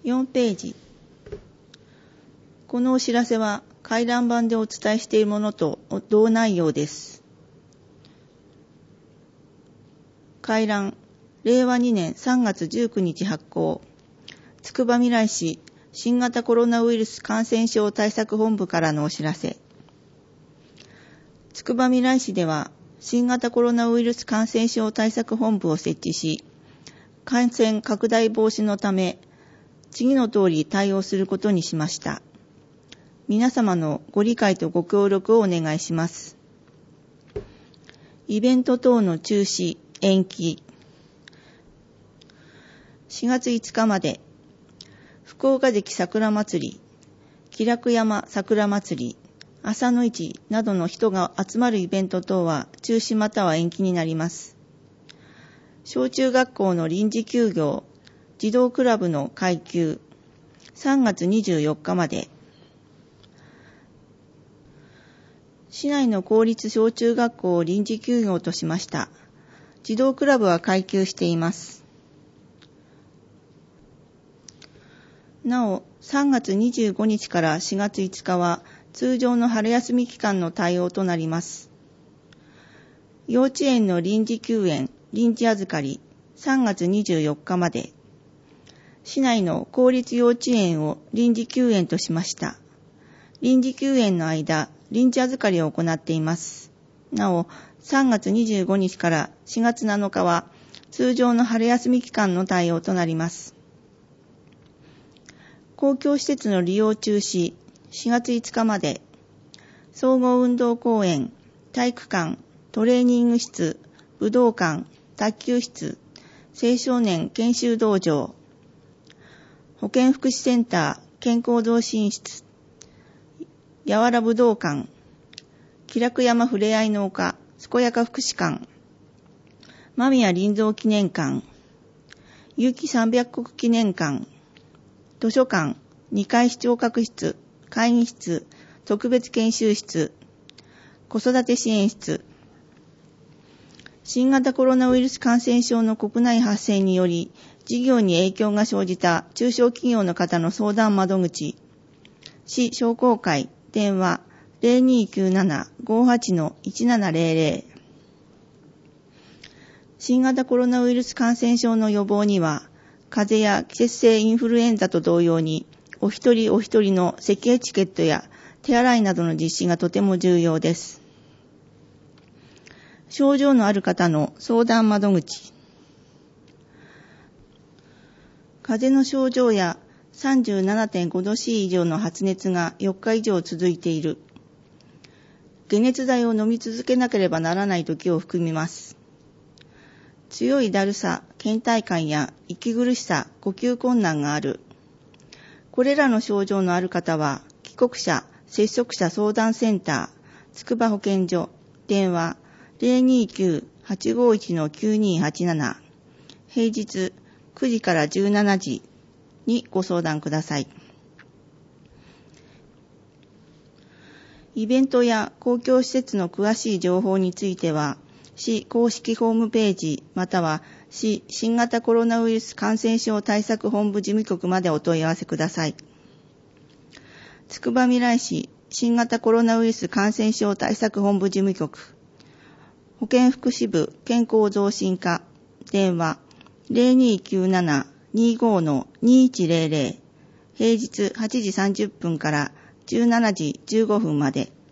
4ページ。このお知らせは回覧板でお伝えしているものと同内容です。回覧、令和2年3月19日発行。つくばみらい市新型コロナウイルス感染症対策本部からのお知らせ。つくばみらい市では新型コロナウイルス感染症対策本部を設置し、感染拡大防止のため、次の通り対応することにしました。皆様のご理解とご協力をお願いします。イベント等の中止、延期。4月5日まで、福岡関桜祭り、喜楽山桜祭り、朝の市などの人が集まるイベント等は中止または延期になります。小中学校の臨時休業、児童クラブの会休、3月24日まで。市内の公立小中学校を臨時休業としました。児童クラブは会休しています。なお、3月25日から4月5日は通常の春休み期間の対応となります。幼稚園の臨時休園、臨時預かり、3月24日まで。市内の公立幼稚園を臨時休園としました。臨時休園の間、臨時預かりを行っています。なお、3月25日から4月7日は通常の春休み期間の対応となります。公共施設の利用中止、4月5日まで。総合運動公園、体育館、トレーニング室、武道館、卓球室、青少年研修道場、保健福祉センター、健康増進室、やわら武道館、喜楽山ふれあいの丘、健やか福祉館、間宮林蔵記念館、結城300石記念館、図書館、2階視聴覚室、会議室、特別研修室、子育て支援室。新型コロナウイルス感染症の国内発生により、事業に影響が生じた中小企業の方の相談窓口、市商工会、電話 0297-58-1700。新型コロナウイルス感染症の予防には、風邪や季節性インフルエンザと同様に、お一人お一人の咳エチケットや手洗いなどの実施がとても重要です。症状のある方の相談窓口。風邪の症状や 37.5 度 C 以上の発熱が4日以上続いている。解熱剤を飲み続けなければならない時を含みます。強いだるさ、倦怠感や息苦しさ、呼吸困難がある。これらの症状のある方は、帰国者、接触者相談センター、つくば保健所、電話 029-851-9287、平日9時から17時にご相談ください。イベントや公共施設の詳しい情報については、市公式ホームページまたは市新型コロナウイルス感染症対策本部事務局までお問い合わせください。つくばみらい市新型コロナウイルス感染症対策本部事務局、保健福祉部健康増進課、電話 0297-25-2100、平日8時30分から17時15分まで。